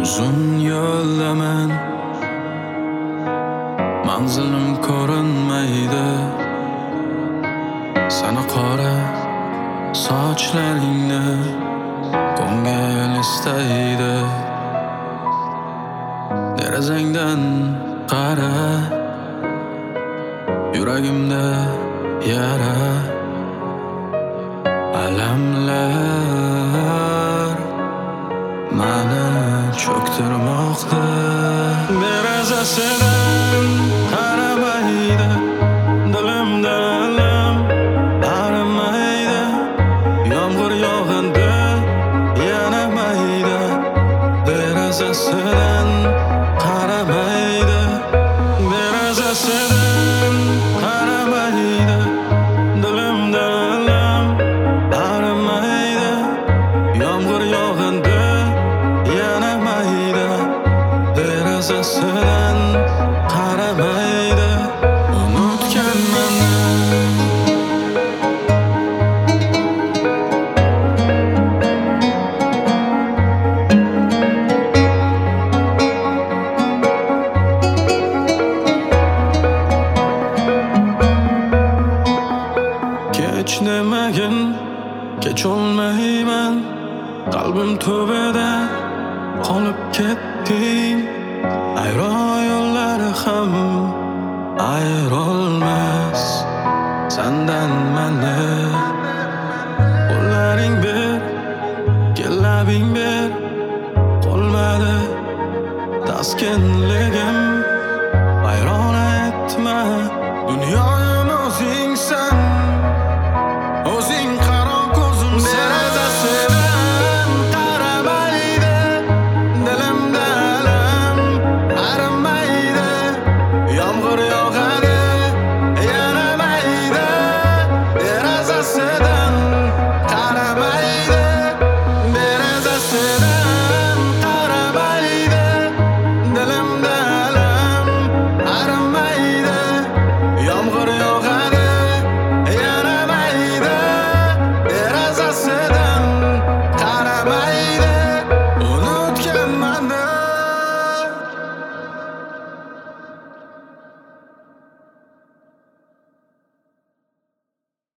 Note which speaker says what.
Speaker 1: Uzun yo'llaman, manzilim ko'rinmaydi. Sana qora sochlaringni ko'ngil istaydi. Derazangdan qara, yuragimda yara, alamlar mani cho'ktirmoqda. Derazasidan qaramaydi, dilimda alam arimaydi. Yomg'ir yog'ganda yanamaydi. Derazasidan qaramaydi, derazasidan qaramaydi. Dilimda alam arimaydi. Yomg'ir yog'ganda yanamaydi. Derazasidan qaramaydi. Unutgan meni kech demagin, kech olmayman. Qalbim tubida qolib ketdim. Ayro yo'llari ham ayrolmas sendan meni. Qo'llaring ber, labing ber, qolmadi taskinligim. Vayron etma dunyo